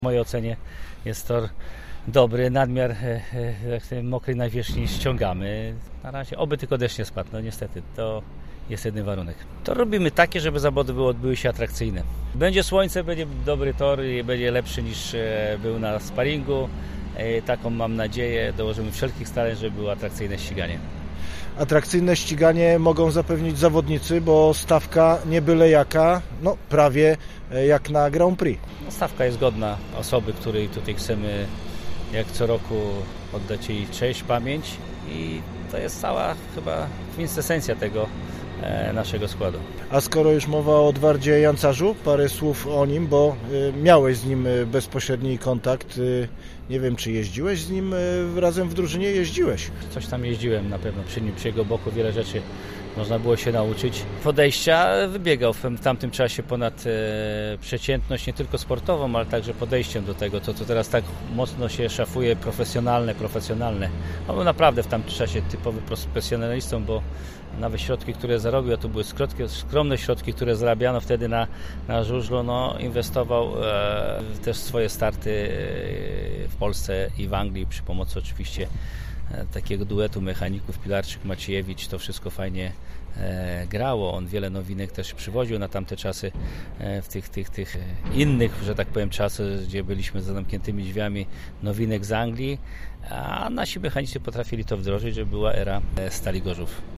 W mojej ocenie jest tor dobry, nadmiar mokrej nawierzchni ściągamy. Na razie oby tylko deszcz nie spadł, no niestety to jest jedyny warunek. To robimy takie, żeby zawody odbyły się atrakcyjne. Będzie słońce, będzie dobry tor i będzie lepszy niż był na sparingu. Taką mam nadzieję, dołożymy wszelkich starań, żeby było atrakcyjne ściganie. Atrakcyjne ściganie mogą zapewnić zawodnicy, bo stawka nie byle jaka, no prawie jak na Grand Prix. No, stawka jest godna osoby, której tutaj chcemy jak co roku oddać jej cześć, pamięć i to jest cała chyba kwintesencja tego naszego składu. A skoro już mowa o Edwardzie Jancarzu, parę słów o nim, bo miałeś z nim bezpośredni kontakt. Nie wiem, czy jeździłeś z nim razem w drużynie? Jeździłeś. Coś tam jeździłem na pewno przy nim, przy jego boku, wiele rzeczy można było się nauczyć. Podejścia wybiegał w tamtym czasie ponad przeciętność, nie tylko sportową, ale także podejściem do tego, co teraz tak mocno się szafuje profesjonalne. On był naprawdę w tamtym czasie typowy profesjonalistą, bo nawet środki, które zarobił, a to były skromne środki, które zarabiano wtedy na żużlu, no, inwestował też swoje starty w Polsce i w Anglii przy pomocy oczywiście takiego duetu mechaników Pilarczyk-Maciejewicz. To wszystko fajnie grało. On wiele nowinek też przywoził na tamte czasy w tych innych, że tak powiem, czasach, gdzie byliśmy za zamkniętymi drzwiami, nowinek z Anglii, a nasi mechanicy potrafili to wdrożyć, że była era Stali Gorzów.